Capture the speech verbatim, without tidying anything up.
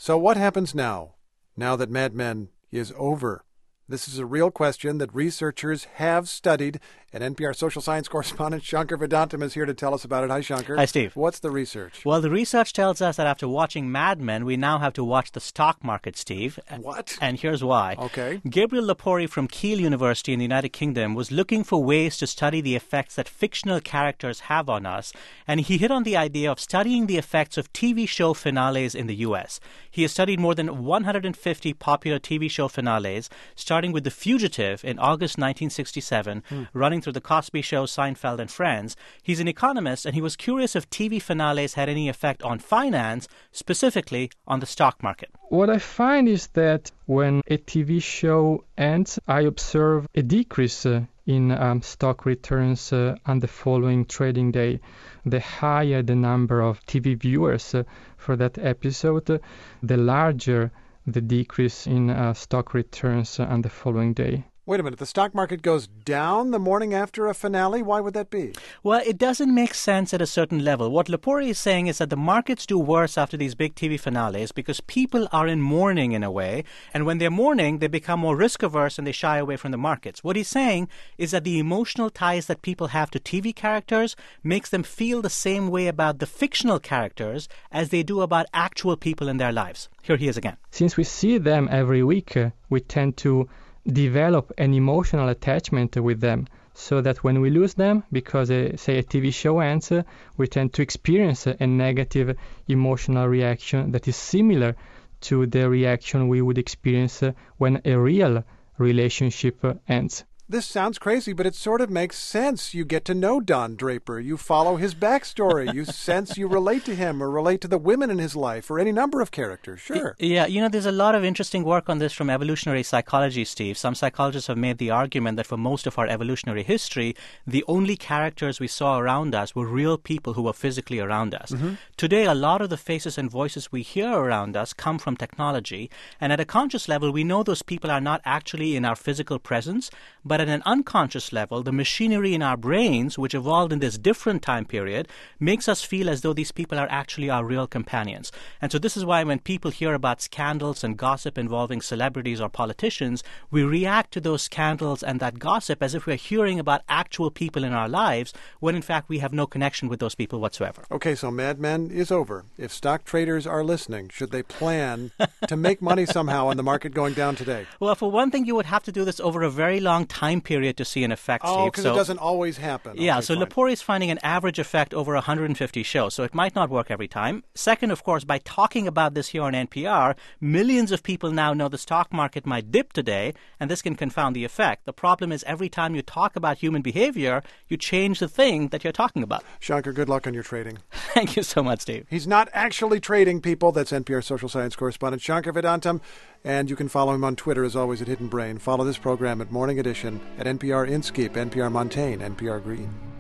So what happens now, now that Mad Men is over? This is a real question that researchers have studied, and N P R social science correspondent Shankar Vedantam is here to tell us about it. Hi, Shankar. Hi, Steve. What's the research? Well, the research tells us that after watching Mad Men, we now have to watch the stock market, Steve. What? And here's why. Okay. Gabriel Lepori from Keele University in the United Kingdom was looking for ways to study the effects that fictional characters have on us, and he hit on the idea of studying the effects of T V show finales in the U S. He has studied more than one hundred fifty popular T V show finales, starting with The Fugitive in August nineteen sixty-seven, hmm. running through The Cosby Show, Seinfeld, and Friends. He's an economist, and he was curious if T V finales had any effect on finance, specifically on the stock market. What I find is that when a T V show ends, I observe a decrease uh, in um, stock returns uh, on the following trading day. The higher the number of T V viewers uh, for that episode, uh, the larger the decrease in uh, stock returns uh, on the following day. Wait a minute. The stock market goes down the morning after a finale? Why would that be? Well, it doesn't make sense at a certain level. What Lepori is saying is that the markets do worse after these big T V finales because people are in mourning in a way. And when they're mourning, they become more risk-averse and they shy away from the markets. What he's saying is that the emotional ties that people have to T V characters makes them feel the same way about the fictional characters as they do about actual people in their lives. Here he is again. Since we see them every week, uh, we tend to develop an emotional attachment with them, so that when we lose them, because uh, say a T V show ends, uh, we tend to experience a negative emotional reaction that is similar to the reaction we would experience uh, when a real relationship uh, ends. This sounds crazy, but it sort of makes sense. You get to know Don Draper. You follow his backstory. You sense you relate to him or relate to the women in his life or any number of characters. Sure. Yeah, you know, there's a lot of interesting work on this from evolutionary psychology, Steve. Some psychologists have made the argument that for most of our evolutionary history, the only characters we saw around us were real people who were physically around us. Mm-hmm. Today, a lot of the faces and voices we hear around us come from technology. And at a conscious level, we know those people are not actually in our physical presence, but at an unconscious level, the machinery in our brains, which evolved in this different time period, makes us feel as though these people are actually our real companions. And so this is why when people hear about scandals and gossip involving celebrities or politicians, we react to those scandals and that gossip as if we're hearing about actual people in our lives, when in fact we have no connection with those people whatsoever. Okay, so Mad Men is over. If stock traders are listening, should they plan to make money somehow on the market going down today? Well, for one thing, you would have to do this over a very long time period to see an effect, Steve. Oh, because so, it doesn't always happen. Yeah, okay, so fine. Lepori is finding an average effect over one hundred fifty shows, so it might not work every time. Second, of course, by talking about this here on N P R, millions of people now know the stock market might dip today, and this can confound the effect. The problem is every time you talk about human behavior, you change the thing that you're talking about. Shankar, good luck on your trading. Thank you so much, Steve. He's not actually trading, people. That's N P R social science correspondent Shankar Vedantam. And you can follow him on Twitter, as always, at Hidden Brain. Follow this program at Morning Edition, at N P R Inskeep, N P R Montaigne, N P R Green.